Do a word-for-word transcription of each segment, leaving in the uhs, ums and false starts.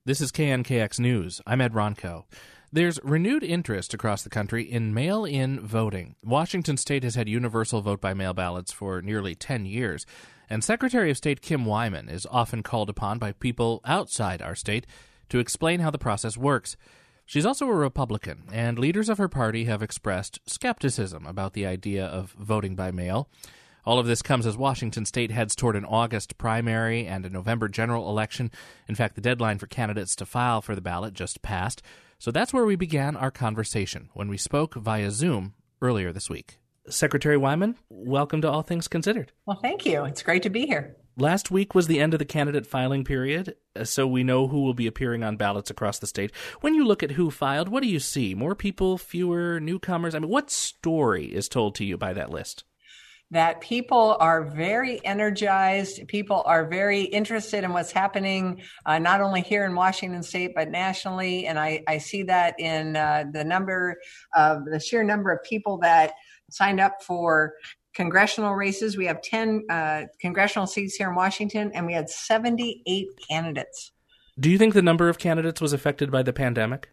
This is K N K X News. I'm Ed Ronco. There's renewed interest across the country in mail-in voting. Washington State has had universal vote-by-mail ballots for nearly ten years, and Secretary of State Kim Wyman is often called upon by people outside our state to explain how the process works. She's also a Republican, and leaders of her party have expressed skepticism about the idea of voting by mail. All of this comes as Washington State heads toward an August primary and a November general election. In fact, the deadline for candidates to file for the ballot just passed. So that's where we began our conversation when we spoke via Zoom earlier this week. Secretary Wyman, welcome to All Things Considered. Well, thank you. It's great to be here. Last week was the end of the candidate filing period, so we know who will be appearing on ballots across the state. When you look at who filed, what do you see? More people, fewer, newcomers? I mean, what story is told to you by that list? That people are very energized. People are very interested in what's happening, uh, not only here in Washington State, but nationally. And I, I see that in uh, the number of the sheer number of people that signed up for congressional races. We have ten uh, congressional seats here in Washington, and we had seventy-eight candidates. Do you think the number of candidates was affected by the pandemic?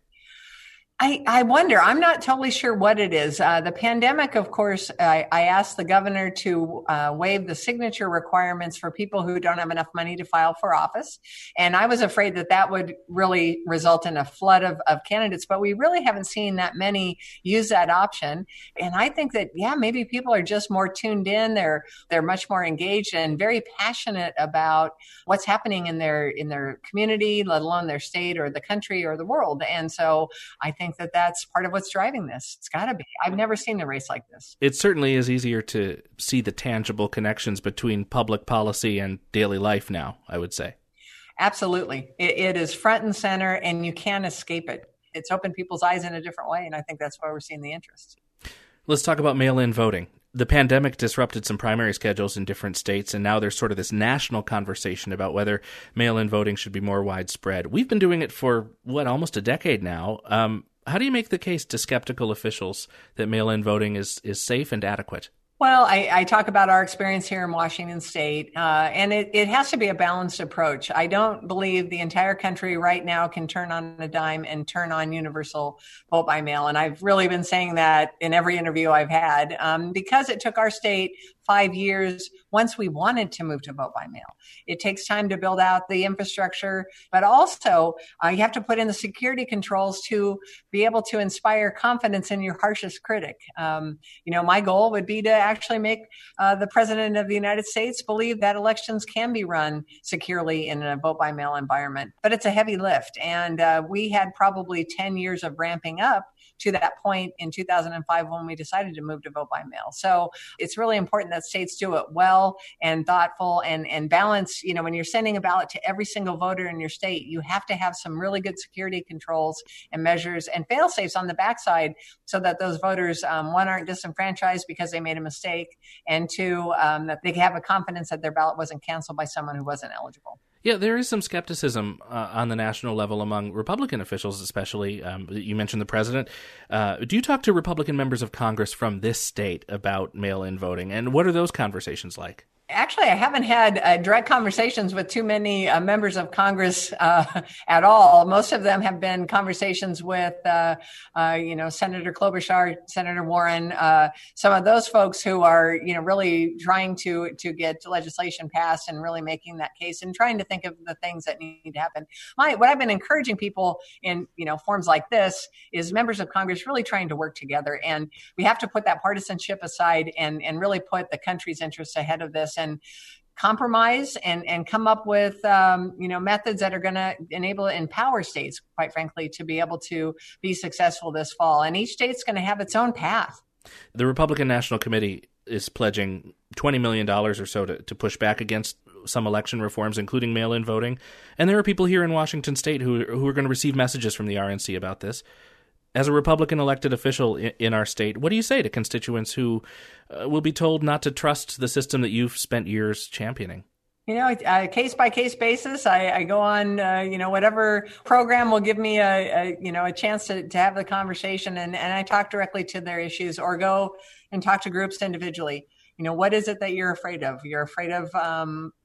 I, I wonder. I'm not totally sure what it is. Uh, the pandemic, of course, I, I asked the governor to uh, waive the signature requirements for people who don't have enough money to file for office. And I was afraid that that would really result in a flood of, of candidates. But we really haven't seen that many use that option. And I think that, yeah, maybe people are just more tuned in. They're they're much more engaged and very passionate about what's happening in their in their community, let alone their state or the country or the world. And so I think that that's part of what's driving this. It's got to be. I've never seen a race like this. It certainly is easier to see the tangible connections between public policy and daily life now, I would say. Absolutely. It, it is front and center, and you can't escape it. It's opened people's eyes in a different way, and I think that's why we're seeing the interest. Let's talk about mail-in voting. The pandemic disrupted some primary schedules in different states, and now there's sort of this national conversation about whether mail-in voting should be more widespread. We've been doing it for, what, almost a decade now. Um, How do you make the case to skeptical officials that mail-in voting is, is safe and adequate? Well, I, I talk about our experience here in Washington State, uh, and it, it has to be a balanced approach. I don't believe the entire country right now can turn on a dime and turn on universal vote by mail. And I've really been saying that in every interview I've had, um, because it took our state five years once we wanted to move to vote by mail. It takes time to build out the infrastructure, but also uh, you have to put in the security controls to be able to inspire confidence in your harshest critic. Um, you know, my goal would be to actually make uh, the president of the United States believe that elections can be run securely in a vote by mail environment, but it's a heavy lift. And uh, we had probably ten years of ramping up to that point in two thousand five when we decided to move to vote by mail. So it's really important that states do it well and thoughtful and, and balance. You know, when you're sending a ballot to every single voter in your state, you have to have some really good security controls and measures and fail safes on the backside so that those voters, um, one, aren't disenfranchised because they made a mistake, and two, um, that they have a confidence that their ballot wasn't canceled by someone who wasn't eligible. Yeah, there is some skepticism uh, on the national level among Republican officials, especially. Um, you mentioned the president. Uh, do you talk to Republican members of Congress from this state about mail-in voting, and what are those conversations like? Actually, I haven't had uh, direct conversations with too many uh, members of Congress uh, at all. Most of them have been conversations with, uh, uh, you know, Senator Klobuchar, Senator Warren, uh, some of those folks who are, you know, really trying to to get legislation passed and really making that case and trying to think of the things that need to happen. My, what I've been encouraging people in, you know, forums like this is members of Congress really trying to work together, and we have to put that partisanship aside and and really put the country's interests ahead of this. And compromise and, and come up with, um, you know, methods that are going to enable and empower states, quite frankly, to be able to be successful this fall. And each state's going to have its own path. The Republican National Committee is pledging twenty million dollars or so to, to push back against some election reforms, including mail-in voting. And there are people here in Washington State who, who are going to receive messages from the R N C about this. As a Republican elected official in our state, what do you say to constituents who uh, will be told not to trust the system that you've spent years championing? You know, a case by case basis, I, I go on, uh, you know, whatever program will give me a, a you know, a chance to, to have the conversation, and, and I talk directly to their issues or go and talk to groups individually. You know, what is it that you're afraid of? You're afraid of, um,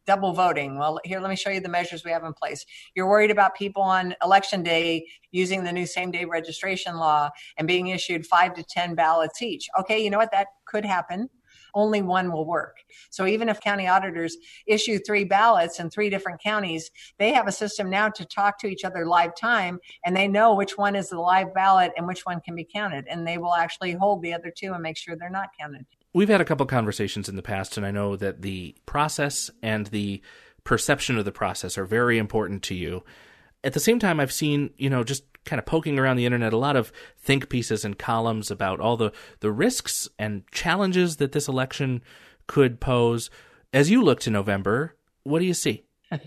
double voting. Well, here, let me show you the measures we have in place. You're worried about people on election day using the new same-day registration law and being issued five to ten ballots each. Okay, you know what? That could happen. Only one will work. So even if county auditors issue three ballots in three different counties, they have a system now to talk to each other live time, and they know which one is the live ballot and which one can be counted. And they will actually hold the other two and make sure they're not counted. We've had a couple conversations in the past, and I know that the process and the perception of the process are very important to you. At the same time, I've seen, you know, just kind of poking around the internet, a lot of think pieces and columns about all the, the risks and challenges that this election could pose. As you look to November, what do you see?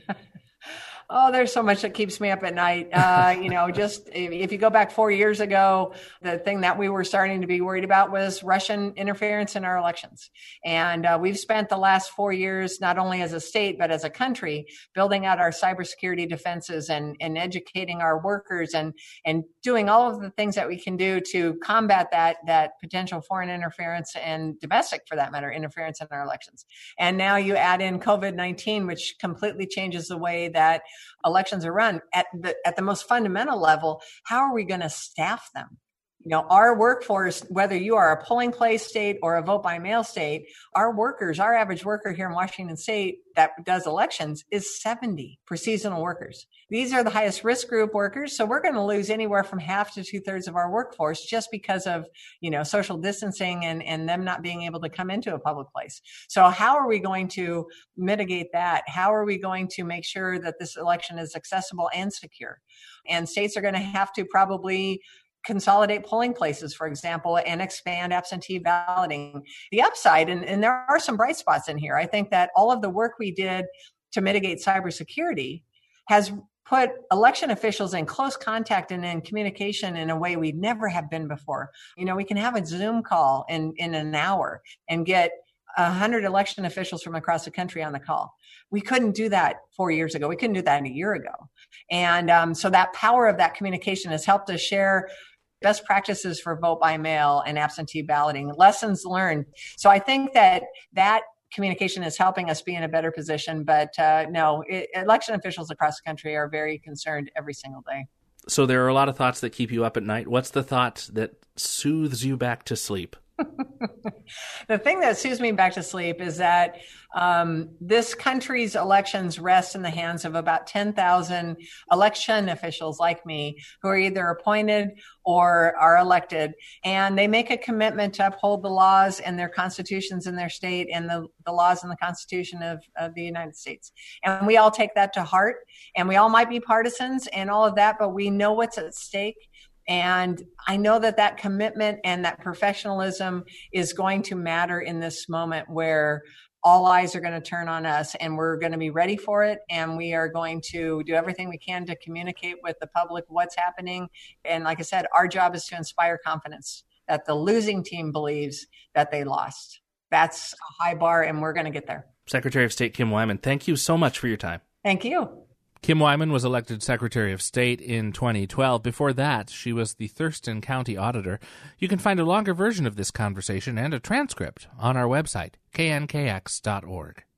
Oh, there's so much that keeps me up at night. Uh, you know, just if, if you go back four years ago, the thing that we were starting to be worried about was Russian interference in our elections. And uh, we've spent the last four years, not only as a state, but as a country, building out our cybersecurity defenses and, and educating our workers and, and doing all of the things that we can do to combat that, that potential foreign interference and domestic, for that matter, interference in our elections. And now you add in COVID nineteen, which completely changes the way that elections are run at the at the most fundamental level. How are we going to staff them? You know, our workforce, whether you are a polling place state or a vote by mail state, our workers, our average worker here in Washington state that does elections is seventy for seasonal workers. These are the highest risk group workers. So we're going to lose anywhere from half to two thirds of our workforce just because of, you know, social distancing and, and them not being able to come into a public place. So how are we going to mitigate that? How are we going to make sure that this election is accessible and secure? And states are going to have to probably consolidate polling places, for example, and expand absentee balloting. The upside, and, and there are some bright spots in here, I think that all of the work we did to mitigate cybersecurity has put election officials in close contact and in communication in a way we never have been before. You know, we can have a Zoom call in, in an hour and get one hundred election officials from across the country on the call. We couldn't do that four years ago. We couldn't do that a year ago. And um, so that power of that communication has helped us share best practices for vote by mail and absentee balloting, lessons learned. So I think that that communication is helping us be in a better position. But uh, no, it, election officials across the country are very concerned every single day. So there are a lot of thoughts that keep you up at night. What's the thought that soothes you back to sleep? The thing that soothes me back to sleep is that um, this country's elections rest in the hands of about ten thousand election officials like me who are either appointed or are elected. And they make a commitment to uphold the laws and their constitutions in their state and the, the laws and the Constitution of, of the United States. And we all take that to heart. And we all might be partisans and all of that, but we know what's at stake. And I know that that commitment and that professionalism is going to matter in this moment where all eyes are going to turn on us, and we're going to be ready for it. And we are going to do everything we can to communicate with the public what's happening. And like I said, our job is to inspire confidence that the losing team believes that they lost. That's a high bar, and we're going to get there. Secretary of State Kim Wyman, thank you so much for your time. Thank you. Kim Wyman was elected Secretary of State in twenty twelve. Before that, she was the Thurston County Auditor. You can find a longer version of this conversation and a transcript on our website, K N K X dot org.